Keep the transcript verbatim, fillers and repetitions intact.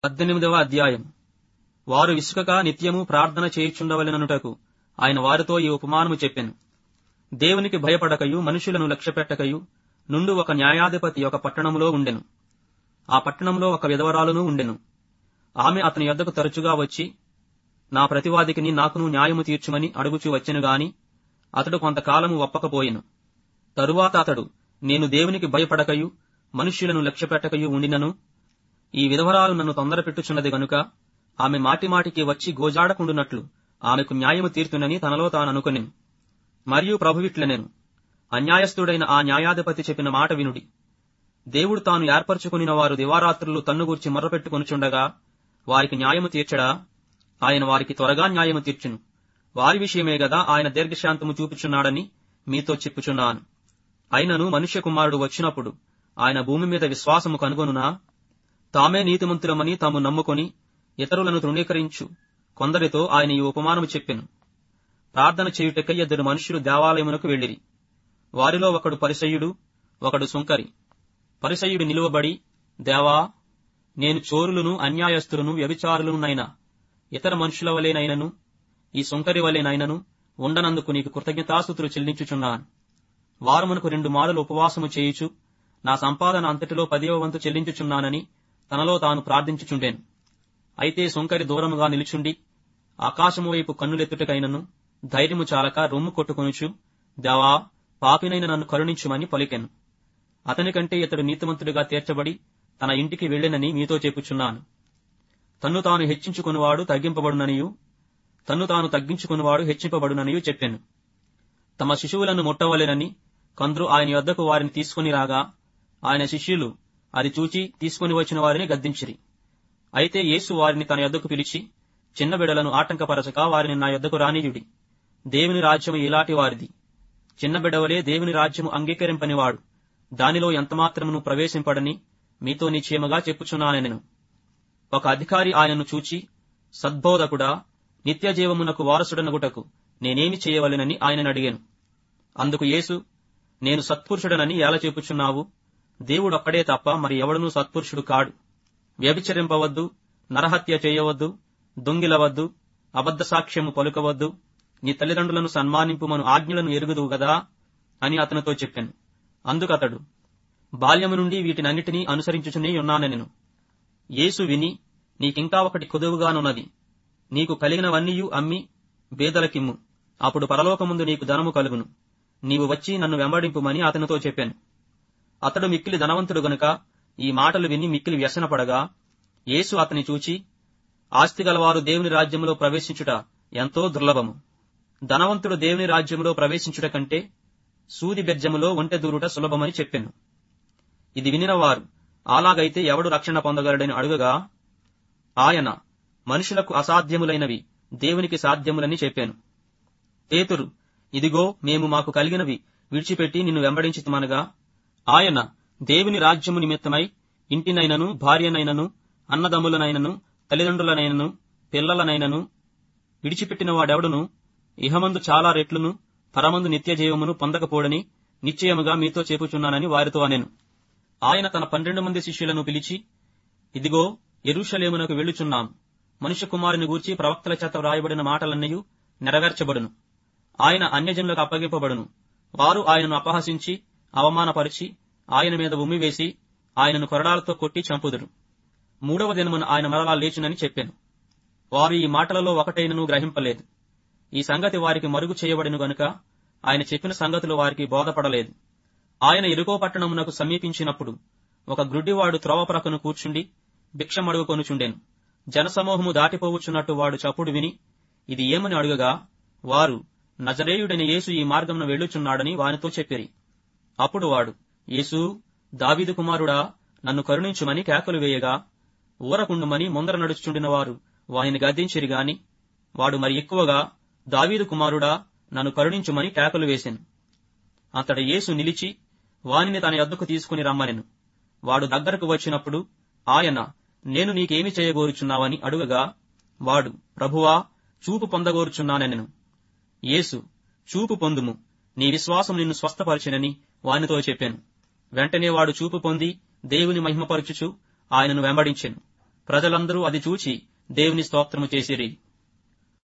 పద్దెనిమిదవ అధ్యాయం. వారు విసుకక నిత్యము ప్రార్థన చేయుచుండవలెననుటకు ఆయన వారితో ఈ ఉపమానము చెప్పెను. దేవునికి భయపడకయు మనుషులను లక్ష్యపెట్టకయు నుండు ఒక న్యాయాధిపతి ఒక పట్టణములో ఉండెను. ఆ పట్టణంలో ఒక విధవరాలును ఉండెను. ఆమె అతని యొద్దకు తరచుగా వచ్చి, నా ప్రతివాదికిని నాకును న్యాయము తీర్చుమని అడుగుచూ వచ్చెను గాని అతడు కొంతకాలము ఒప్పకపోయెను. తరువాత అతడు, నేను దేవునికి భయపడకయు మనుష్యులను లక్ష్యపెట్టకయు ఉండినను ఈ విధవరాలు నన్ను తొందర పెట్టుచున్నది గనుక ఆమె మాటిమాటికి వచ్చి గోజాడకుండునట్లు ఆమెకు న్యాయము తీర్చునని తనలో తాననుకొనెను. మరియు ప్రభువిట్లనెను, అన్యాయస్థుడైన ఆ న్యాయాధిపతి చెప్పిన మాట వినుడి. దేవుడు తాను ఏర్పరచుకునిన వారు దివారాత్రులు తన్నుగూర్చి మొర్రపెట్టుకొనుచుండగా వారికి న్యాయము తీర్చడా? ఆయన వారికి త్వరగా న్యాయము తీర్చును. వారి విషయమే గదా ఆయన దీర్ఘశాంతము చూపుచున్నాడని మీతో చెప్పుచున్నాను. అయినను మనుష్య కుమారుడు వచ్చినప్పుడు ఆయన భూమి మీద విశ్వాసము కనుగొనునా? తామే నీతిమంతులమని తాము నమ్ముకొని ఇతరులను తృణీకరించు కొందరితో ఆయన ఈ ఉపమానము చెప్పెను. ప్రార్థన చేయుటకై ఇద్దరు మనుష్యులు దేవాలయమునకు వెళ్లిరి. వారిలో ఒకడు పరిసయ్యుడు, ఒకడు సుంకరి. పరిసయ్యుడు నిలువబడి, దేవా, నేను చోరులను, అన్యాయస్తులను, వ్యభిచారులనైనా ఇతర మనుషుల వలెనైనను ఈ సుంకరి వలెనైనను ఉండనందుకు నీకు కృతజ్ఞతాస్తుతులు చెల్లించుచున్నాను. వారమునకు రెండు మారులు ఉపవాసము చేయుచు నా సంపాదన అంతటిలో పదివ వంతు చెల్లించుచున్నానని తనలో తాను ప్రార్థించుచుండెను. అయితే సుంకరి దూరముగా నిలుచుండి ఆకాశము వైపు కన్నులెత్తుటకైనను ధైర్యము చాలక రొమ్ము కొట్టుకొనుచు, దేవా, పాపినైన నన్ను కరుణించుమని పలికెను. అతనికంటే ఇతడు నీతిమంతుడిగా తీర్చబడి తన ఇంటికి వెళ్ళెనని మీతో చెప్పుచున్నాను. తన్ను తాను హెచ్చించుకునివాడు తగ్గింపబడుననియు తన్ను తాను తగ్గించుకునివాడు హెచ్చింపబడుననియు చెప్పెను. తమ శిశువులను ముట్టవలెనని కొందరు ఆయన యొద్దకు వారిని తీసుకుని రాగా ఆయన శిష్యులు అది చూచి తీసుకుని వచ్చిన వారిని గద్దించిరి. అయితే యేసు వారిని తన యొద్దకు పిలిచి, చిన్న బిడలను ఆటంకపరచక వారిని నా యొద్దకు రానీయుడి. దేవుని రాజ్యము ఇలాంటి వారిది. చిన్న బిడవలే దేవుని రాజ్యము అంగీకరింపనివాడు దానిలో ఎంతమాత్రమును ప్రవేశింపడని మీతో నిశ్చయముగా చెప్పుచున్నానెను. ఒక అధికారి ఆయనను చూచి, సద్బోధకుడా, నిత్య జీవమునకు వారసుడనగుటకు నేనేమి చేయవలెనని ఆయనను అడిగాను. అందుకు యేసు, నేను సత్పురుషుడనని ఎలా చెప్పుచున్నావు? దేవుడొక్కడే తప్ప మరి ఎవడునూ సత్పురుషుడు కాడు. వ్యభిచరింపవద్దు, నరహత్య చేయవద్దు, దొంగిలవద్దు, అబద్ధ సాక్ష్యము పలుకవద్దు, నీ తల్లిదండ్రులను సన్మానింపుమను ఆజ్ఞలను ఎరుగుదువు గదా అని అతనితో చెప్పాను. అందుకతడు, బాల్యము నుండి వీటినన్నిటినీ అనుసరించుచునే ఉన్నానెను. యేసు విని, నీకింకా ఒకటి కొదువుగానున్నది. నీకు కలిగినవన్నీయు అమ్మి బేదలకిమ్ము, అప్పుడు పరలోకముందు నీకు ధనము కలుగును. నీవు వచ్చి నన్ను వెంబడింపుమని అతనితో చెప్పాను. అతడు మిక్కిలి ధనవంతుడు గనుక ఈ మాటలు విని మిక్కిలి వ్యసనపడగా యేసు అతని చూచి, ఆస్తి గలవారు దేవుని రాజ్యములో ప్రవేశించుట ఎంతో దుర్లభము. ధనవంతుడు దేవుని రాజ్యములో ప్రవేశించుట కంటే సూది బెజ్జములో ఒంటె దూరుట సులభమని చెప్పెను. ఇది వినిన వారు, అలాగైతే ఎవడు రక్షణ పొందగలడని అడుగగా ఆయన, మనుషులకు అసాధ్యములైనవి దేవునికి సాధ్యములని చెప్పాను. పేతురు, ఇదిగో మేము మాకు కలిగినవి విడిచిపెట్టి నిన్ను వెంబడించితిమనగా ఆయన, దేవుని రాజ్యము నిమిత్తమై ఇంటినైనను, భార్యనైనను, అన్నదమ్ములనైనను, తల్లిదండ్రులనైనను, పిల్లలనైనను విడిచిపెట్టిన వాడెవడును ఇహమందు చాలా రెట్లును పరమందు నిత్య జీవమును పొందకపోడని నిశ్చయముగా మీతో చెప్పుచున్నానని వారితో అనెను. ఆయన తన పన్నెండు మంది శిష్యులను పిలిచి, ఇదిగో యెరూషలేమునకు వెళ్ళుచున్నాము. మనుష్య కుమారుని గూర్చి ప్రవక్తల చేత వ్రాయబడిన మాటలన్నయూ నెరవేర్చబడును. ఆయన అన్యజనులకు అప్పగింపబడును. వారు ఆయనను అపహసించి అవమానపరిచి ఆయన మీద ఉమ్మివేసి ఆయనను కొరడాలతో కొట్టి చంపుదురు. మూడవ దినమున ఆయన మరలా లేచునని చెప్పాను. వారు ఈ మాటలలో ఒకటైనను గ్రహింపలేదు. ఈ సంగతి వారికి మరుగు చేయబడిను గనుక ఆయన చెప్పిన సంగతులు వారికి బోధపడలేదు. ఆయన యెరికో పట్టణమునకు సమీపించినప్పుడు ఒక గ్రుడ్డివాడు త్రోవ ప్రక్కను కూర్చుండి భిక్షమడుగుకొనుచుండెను. జనసమూహము దాటిపోవచ్చున్నట్టు వాడు చప్పుడు విని ఇది ఏమని అడుగగా వారు, నజరేయుడైన యేసు ఈ మార్గమున వెళ్ళుచున్నాడని వానితో చెప్పిరి. అప్పుడు వాడు, యేసూ, దావీదు కుమారుడా, నన్ను కరుణించుమని కేకలు వేయగా ఊరకుండుమని ముందర నడుచుచుండిన వారు వానిని గద్దించిరి గాని వాడు మరి ఎక్కువగా, దావీదు కుమారుడా, నన్ను కరుణించుమని కేకలు వేసెను. అంతట యేసు నిలిచి వానిని తన యొద్దకు తీసుకుని రమ్మనెను. వాడు దగ్గరకు వచ్చినప్పుడు ఆయన, నేను నీకేమి చేయగోరుచున్నావని అడుగగా వాడు, ప్రభువా, చూపు పొందగోరుచున్నానెను. యేసు, చూపు పొందుము, నీ విశ్వాసం నిన్ను స్వస్థపరిచెనని వానితో చెప్పాను. వెంటనే వాడు చూపు పొంది దేవుని మహిమపరచుచు ఆయనను వెంబడించెను. ప్రజలందరూ అది చూచి దేవుని స్తోత్రము చేసిరి.